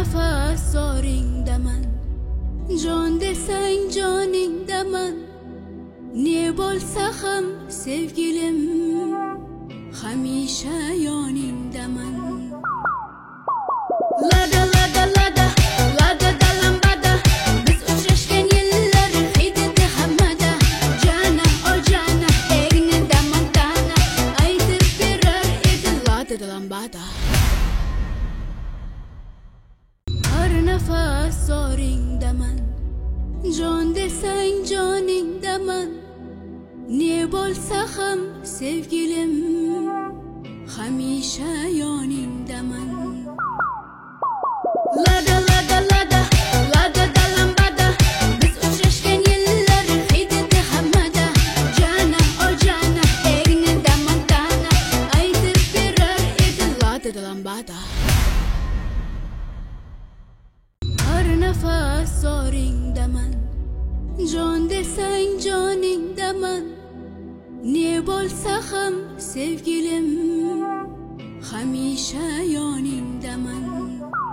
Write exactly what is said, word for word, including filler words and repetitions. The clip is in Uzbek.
nafas so'ringdaman, jon desang joningdaman. Ne bo'lsa ham sevgilim, hamisha yoningdaman. Lada lada lada lada dalambada, biz uchrashgan yillar hidida hammada. Jana o jana egnida montana, aytib berar edi lada dalambada. Har nafas so'ringdaman, jon desang joningdaman. Ne bo'lsa ham sevgilim, hamisha yoningdaman. Lada lada lada lada dalambada, biz uchrashgan yillar hidida hammada. Jana o jana egnida montana, aytib berar edi lada dalambada. Har nafas so'ringdaman, jon desang joningdaman. Ne bo'lsa ham sevgilim, hamisha yoningdaman.